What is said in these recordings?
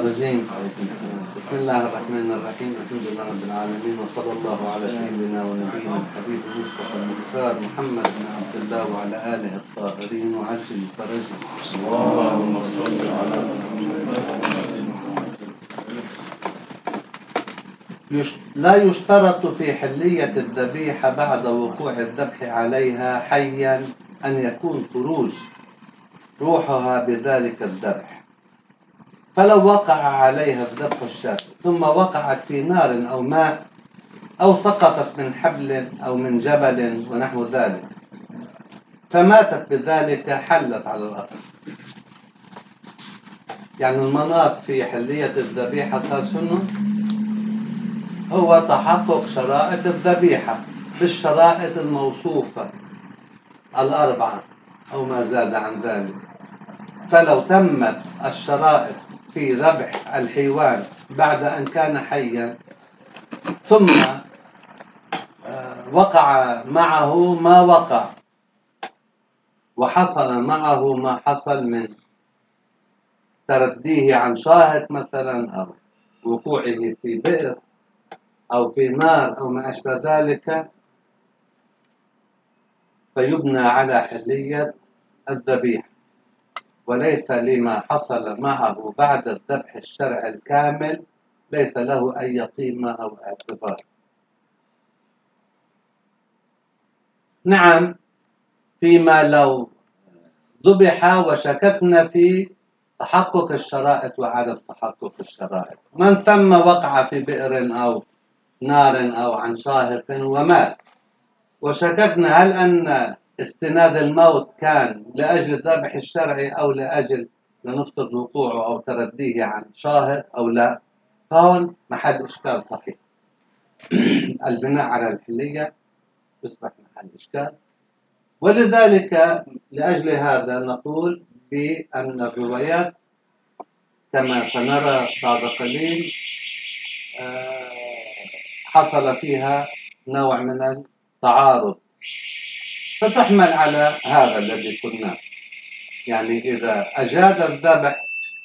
الرجيم. بسم الله الرحمن الرحيم. الحمد لله رب العالمين، وصلى الله على سيدنا ونبينا الحبيب المصطفى المختار محمد بن عبد الله وعلى آله الطاهرين وعجل فرجه. اللهم صل على لا يشترط في حلية الذبيحة بعد وقوع الذبح عليها حيا أن يكون خروج روحها بذلك الذبح، فلو وقع عليها الذبح الشرعي ثم وقعت في نار أو ماء أو سقطت من حبل أو من جبل ونحو ذلك فماتت بذلك حلت على الأرض. يعني المناط في حلية الذبيحة صار شنو؟ هو تحقق شرائط الذبيحة بالشرائط الموصوفة الأربعة أو ما زاد عن ذلك. فلو تمت الشرائط في ذبح الحيوان بعد أن كان حيا ثم وقع معه ما وقع وحصل معه ما حصل من ترديه عن شاهق مثلا أو وقوعه في بئر أو في نار أو ما أشبه ذلك، فيبنى على حلية الذبيحة، وليس لما حصل معه بعد الذبح الشرعي الكامل ليس له أي قيمة أو اعتبار. نعم، فيما لو ذبح وشككنا في تحقق الشرائط وعدم تحقق الشرائط، من ثم وقع في بئر أو نار أو عن شاهق ومات، وشككنا هل أن استناد الموت كان لأجل الذبح الشرعي أو لأجل لنفترض وقوعه أو ترديه عن شاهق أو لا، فهون محل إشكال صحيح. البناء على الحلية يصبح محل إشكال، ولذلك لأجل هذا نقول بأن الروايات كما سنرى بعد قليل حصل فيها نوع من التعارض، فتحمل على هذا الذي قلناه. يعني إذا أجاد الذبح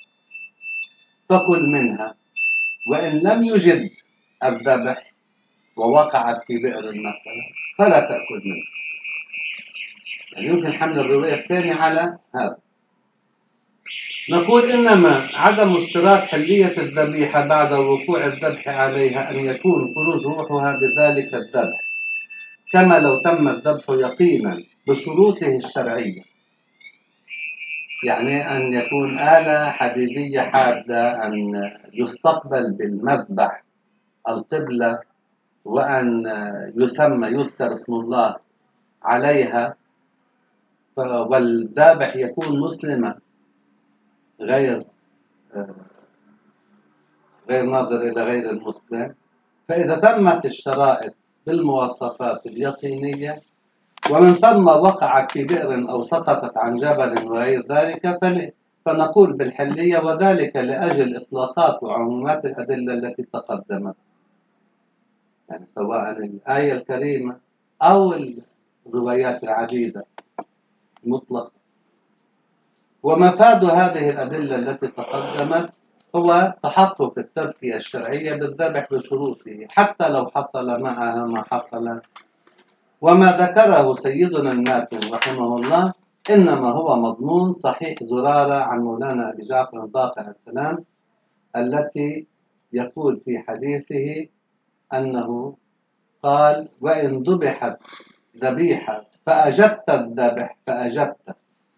فكل منها، وإن لم يجد الذبح ووقعت في بئر مثلا فلا تأكل منه. يعني يمكن حمل الرواية الثانية على هذا. نقول إنما عدم اشتراط حلية الذبيحة بعد وقوع الذبح عليها أن يكون خروج روحها بذلك الذبح، كما لو تم الذبح يقينا بشروطه الشرعية. يعني أن يكون آلة حديدية حادة، أن يستقبل بالمذبح القبلة، وأن يذكر اسم الله عليها، والذابح يكون مسلما غير ناظر إلى غير المسلم. فإذا تمت الشرائط بالمواصفات اليقينية ومن ثم وقعت في بئر أو سقطت عن جبل وغير ذلك فنقول بالحلية، وذلك لأجل إطلاقات وعمومات الأدلة التي تقدمت، يعني سواء الآية الكريمة أو الروايات العديدة مطلقة. ومفاد هذه الأدلة التي تقدمت هو تحقق التذكية الشرعية بالذبح بشروطه حتى لو حصل معها ما حصل. وما ذكره سيدنا الماتن رحمه الله إنما هو مضمون صحيح زرارة عن مولانا أبي جعفر الباقر السلام، التي يقول في حديثه أنه قال: وإن ذبحت ذبيحة فأجدت الذبح فأجدت،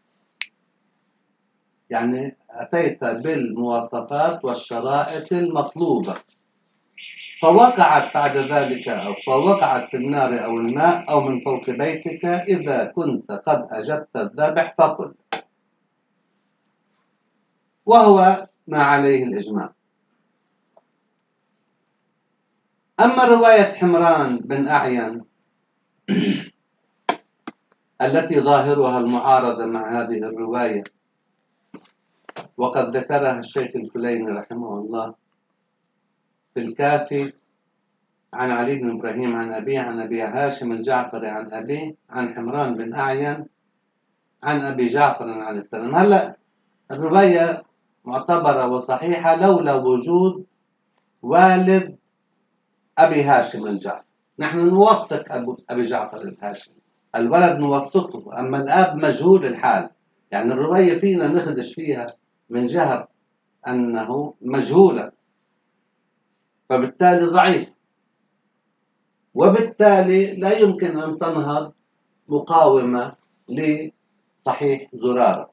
يعني أتيت بالمواصفات والشرائط المطلوبة، فوقعت بعد ذلك أو فوقعت في النار أو الماء أو من فوق بيتك، إذا كنت قد أجدت الذبح فكل، وهو ما عليه الإجماع. أما رواية حمران بن أعين التي ظاهرها المعارضة مع هذه الرواية، وقد ذكرها الشيخ الكليني رحمه الله في الكافي عن علي بن إبراهيم عن أبيه عن أبي هاشم الجعفري عن أبيه عن حمران بن أعين عن أبي جعفر عليه السلام. هلأ الرواية معتبرة وصحيحة لولا وجود والد أبي هاشم الجعفر. نحن نوثق أبي جعفر الهاشمي، الولد نوثقه، أما الأب مجهول الحال. يعني الرواية فينا نخدش فيها من جهة أنه مجهولة، فبالتالي ضعيف، وبالتالي لا يمكن أن تنهض مقاومة لصحيح زرارة.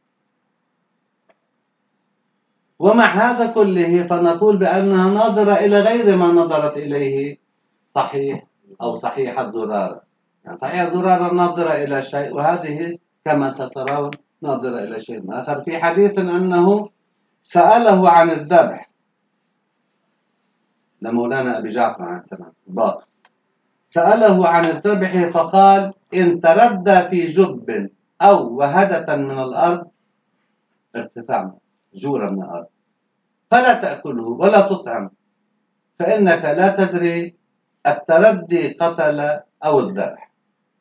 ومع هذا كله فنقول بأنها ناظرة إلى غير ما نظرت إليه صحيح أو صحيحة زرارة. يعني صحيحة زرارة ناظرة إلى شيء، وهذه كما سترون ناظرة إلى شيء آخر. في حديث أنه سأله عن الذبح لمولانا أبي جعفر عليه السلام باقر، سأله عن الذبح فقال: إن تردى في جب أو وهدة من الأرض، ارتفاع جورا من الأرض، فلا تأكله ولا تطعم، فإنك لا تدري التردي قتل أو الذبح.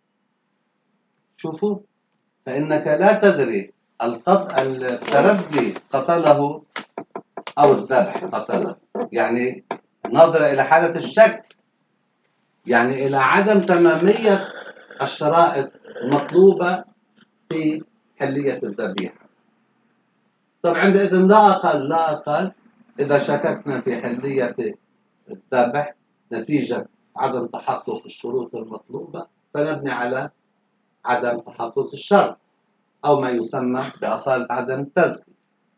شوفوا، فإنك لا تدري التردي قتله أو الذبح قتله، يعني ناظرة إلى حالة الشك، يعني إلى عدم تمامية الشرائط المطلوبة في حلية الذبيحة. طبعا عندئذ لا أقل إذا شككنا في حلية الذبح نتيجة عدم تحقق الشروط المطلوبة، فنبني على عدم تحقق الشرط، أو ما يسمى بأصالة عدم التزكية.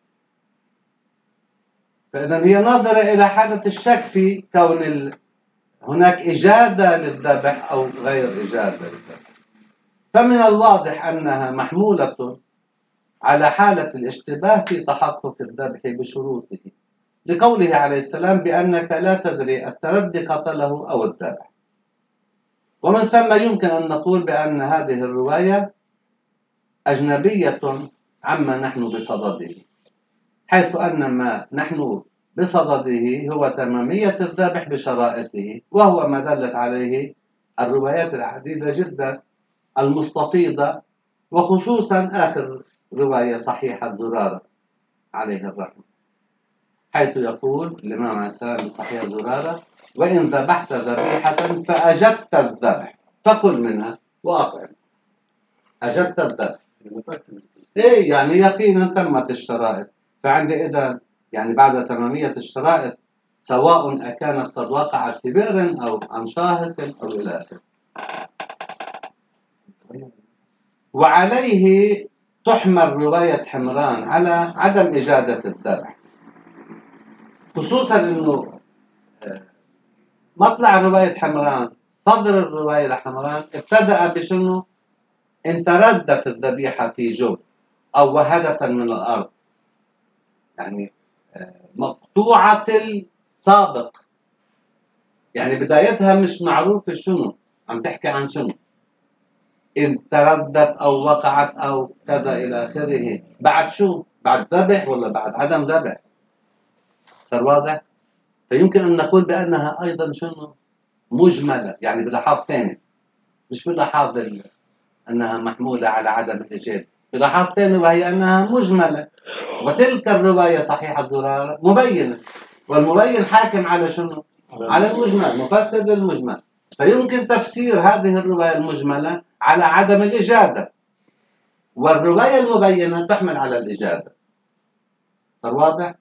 فإذا هي ناظرة إلى حالة الشك في كون هناك إجادة للذبح أو غير إجادة للذبح. فمن الواضح أنها محمولة على حالة الاشتباه في تحقق الذبح بشروطه، لقوله عليه السلام بأنك لا تدري التردي قتله أو الذبح. ومن ثم يمكن أن نقول بأن هذه الرواية أجنبية عما نحن بصدده، حيث أن ما نحن بصدده هو تمامية الذبح بشرائطه، وهو ما دلت عليه الروايات العديدة جدا المستفيضة، وخصوصا آخر رواية صحيحة زرارة عليه الرحمة، حيث يقول الإمام عليه السلام بصحيح زرارة: وإن ذبحت ذبيحة فأجدت الذبح فكل منها وأطعم. أجدت الذبح، إيه يعني يقينا تمت الشرائط. فعندئذ يعني بعد تمامية الشرائط، سواء أكانت قد وقعت في بئر أو عن شاهق أو إلى آخره. وعليه تحمل رواية حمران على عدم إجادة الذبح، خصوصا أنه مطلع رواية حمران، صدر الرواية لحمران ابتدأ بشنو؟ إن تردت الذبيحة في جب أو وهدة من الأرض، يعني مقطوعة السابق، يعني بدايتها مش معروف شنو عم تحكي عن شنو، إن تردت أو وقعت أو كذا إلى آخره. بعد شو؟ بعد ذبح ولا بعد عدم ذبح؟ صار واضح؟ فيمكن أن نقول بأنها أيضا شنو؟ مجملة، يعني بلحاظ ثاني، مش بلحاظ أنها محمولة على عدم الإجادة، بلحاظ ثاني وهي أنها مجملة. وتلك الرواية صحيحة زرارة مبينة، والمبين حاكم على شنو؟ على المجمل، مفسر للمجمل. فيمكن تفسير هذه الرواية المجملة على عدم الإجادة، والرواية المبينة تحمل على الإجادة. صار واضح؟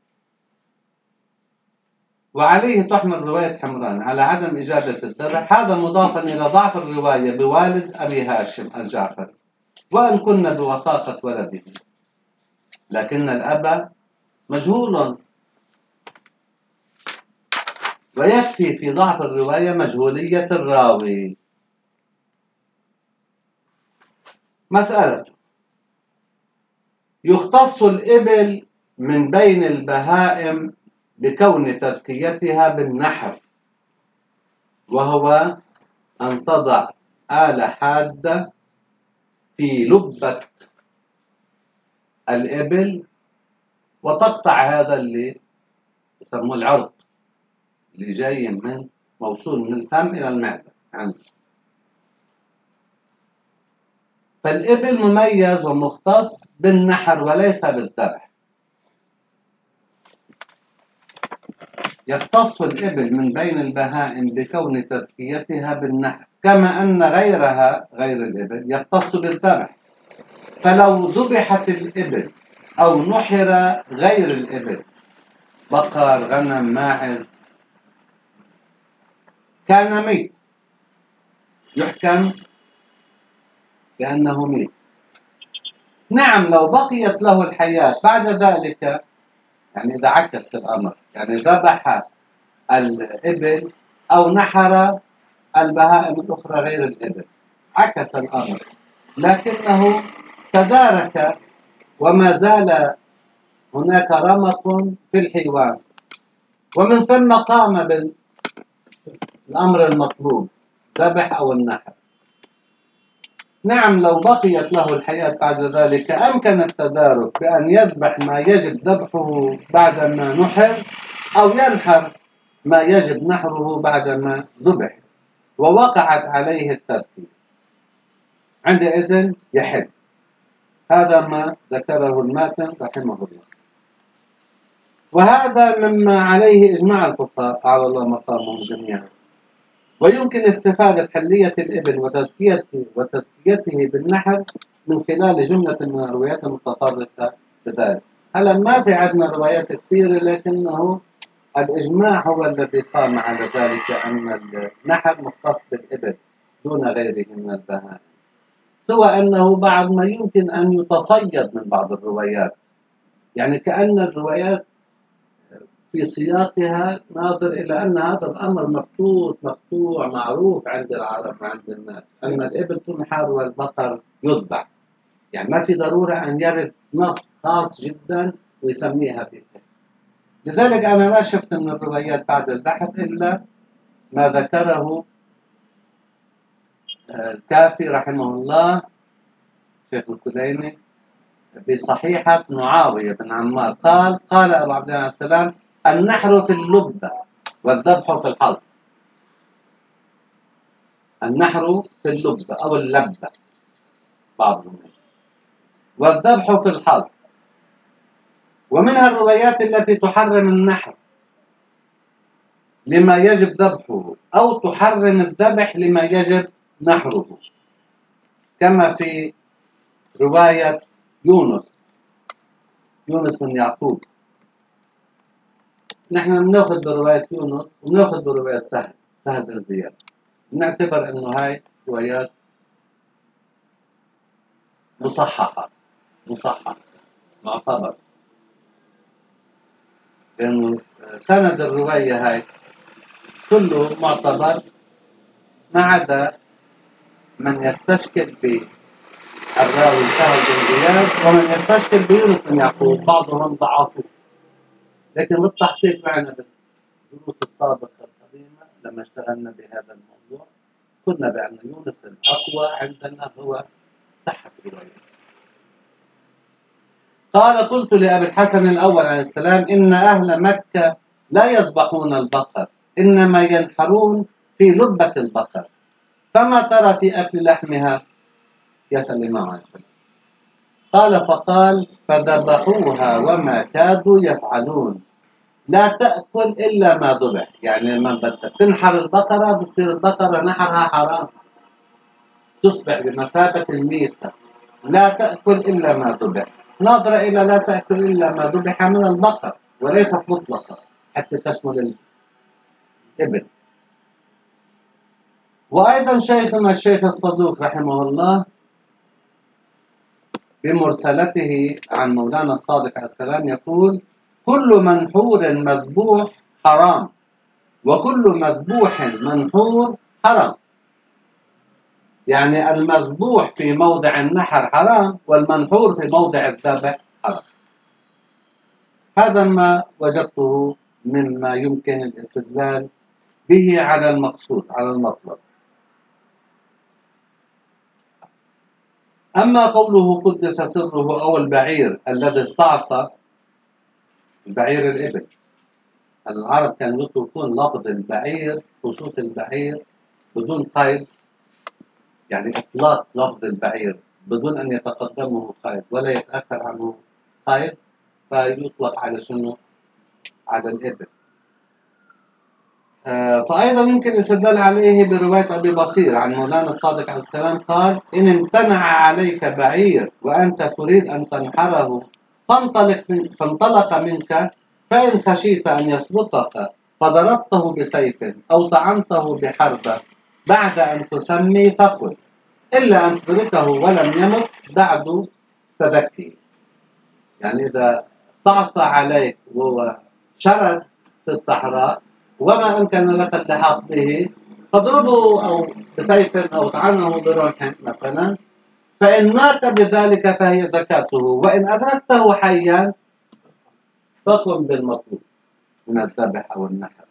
وعليه تحمل رواية حمران على عدم إجادة الذبح، هذا مضافا إلى ضعف الرواية بوالد أبي هاشم الجعفري، وإن كنا بوثاقة ولده، لكن الأب مجهول. ويكفي في ضعف الرواية مجهولية الراوي. مسألة: يختص الإبل من بين البهائم بكون تذكيتها بالنحر، وهو أن تضع آلة حادة في لبة الإبل وتقطع هذا اللي يسموه العرق، اللي جاي من موصول من الفم إلى المعدة عنده. فالإبل مميز ومختص بالنحر وليس بالذبح. يختص الإبل من بين البهائم بكون تذكيتها بالنحر، كما أن غيرها غير الإبل يختص بالذبح. فلو ذبحت الإبل أو نحر غير الإبل، بقر، غنم، ماعز، كان ميت، يحكم بأنه ميت. نعم، لو بقيت له الحياة بعد ذلك، يعني إذا عكس الأمر، يعني ذبح الإبل أو نحر البهائم الأخرى غير الإبل، عكس الأمر، لكنه تدارك وما زال هناك رمق في الحيوان، ومن ثم قام بالأمر المطلوب، ذبح أو النحر. نعم، لو بقيت له الحياة بعد ذلك أمكن التدارك بأن يذبح ما يجب ذبحه بعدما نحر، أو ينحر ما يجب نحره بعدما ذبح، ووقعت عليه الترتيب، عندئذ يحل. هذا ما ذكره الماتن رحمه الله، وهذا مما عليه إجماع الفقهاء على الله مقامهم جميعا. ويمكن استفادة حلية الإبل وتذكيته بالنحر من خلال جملة من الروايات المتطرقة بذلك. هلا ما في عندنا روايات كثيرة، لكنه الإجماع هو الذي قام على ذلك، أن النحر مختص بالإبل دون غيره من البهائم، سوى أنه بعض ما يمكن أن يتصيد من بعض الروايات، يعني كأن الروايات في سياقها ناظر إلى أن هذا الأمر مقطوع معروف عند العرب وعند الناس، أن الإبل تنحر والبقر يذبح، يعني ما في ضرورة أن يرد نص خاص جدا ويسميها بكذا. لذلك أنا ما شفت من الروايات بعد البحث إلا ما ذكره الكافي رحمه الله شيخ الكليني بصحيحة معاوية بن عمار، قال أبو عبد الله السلام: النحر في اللبة والذبح في الحلق. النحر في اللبة أو اللبة بعضهم، والذبح في الحلق. ومنها الروايات التي تحرم النحر لما يجب ذبحه، أو تحرم الذبح لما يجب نحره، كما في رواية يونس بن يعقوب. نحن بناخذ برواية يونس وبناخذ برواية سهل بن زياد، نعتبر انه هاي روايات مصححة معتبر، لأنه سند الرواية هاي كله معتبر، ما عدا من يستشكل بالراوي سهل بن زياد ومن يستشكل بيونس بن يعقوب، بعضهم ضعفوه. لكن بالتحقيق معنا بالدروس السابقة القديمة لما اشتغلنا بهذا الموضوع قلنا بأن يونس الأقوى عندنا هو صحة روايته. قال: قلت لأبي الحسن الأول عليه السلام: إن أهل مكة لا يذبحون البقر، إنما ينحرون في لبة البقر، فما ترى في أكل لحمها؟ يسأل الإمام عليه السلام. فقال: فذبحوها وما كادوا يفعلون، لا تأكل إلا ما ذبح. يعني لما بدك تنحر البقرة بتصير البقرة نحرها حرام، تصبح بمثابة الميتة. لا تأكل إلا ما ذبح، نظرة إلى لا تأكل إلا ما ذبح من البقر، وليست مطلقة حتى تشمل الإبل. وأيضا شيخنا الشيخ الصدوق رحمه الله بمرسلته عن مولانا الصادق عليه السلام يقول: كل منحور مذبوح حرام، وكل مذبوح منحور حرام. يعني المذبوح في موضع النحر حرام، والمنحور في موضع الذبح حرام. هذا ما وجدته مما يمكن الاستدلال به على المقصود، على المطلب. أما قوله قدس سره أو البعير الذي استعصى، البعير الإبل، العرب كانوا يطلقون لفظ البعير، خصوص البعير بدون قيد، يعني إطلاق لفظ البعير بدون أن يتقدمه قيد ولا يتأخر عنه قيد، فيطلق على شنو؟ على الإبل. فأيضا يمكن الاستدلال عليه برواية أبي بصير عن مولانا الصادق عليه السلام قال: إن امتنع عليك بعير وأنت تريد أن تنحره فانطلق منك، فإن خشيت أن يسبقك فضربته بسيف أو طعنته بحربة بعد أن تسمي، فقل إلا أن تدركه ولم يمت بعد فذكه. يعني إذا استعصى عليك وهو شرد في الصحراء وما أمكن لك اللحاق به، فاضربه أو بسيف أو طعنه برمح مثلا، فإن مات بذلك فهي زكاته، وإن أدركته حيا فقم بالمطلوب من الذبح أو النحر.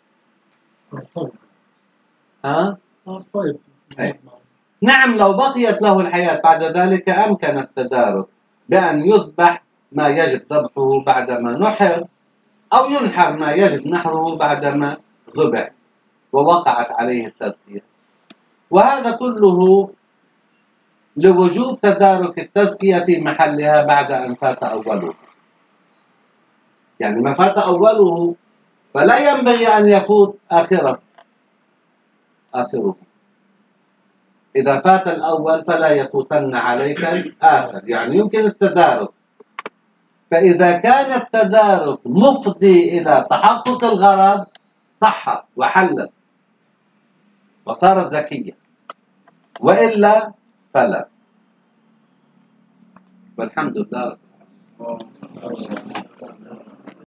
نعم، لو بقيت له الحياة بعد ذلك أمكن التدارك بأن يذبح ما يجب ذبحه بعدما نحر، أو ينحر ما يجب نحره بعدما ذبح ووقعت عليه التزكية. وهذا كله لوجوب تدارك التزكية في محلها بعد أن فات أوله. يعني ما فات أوله فلا ينبغي أن يفوت آخره. إذا فات الأول فلا يفوتن عليك الآخر، يعني يمكن التدارك. فإذا كان التدارك مفضي إلى تحقق الغرض صح وحلت وصارت زكية، وإلا فلا. والحمد لله.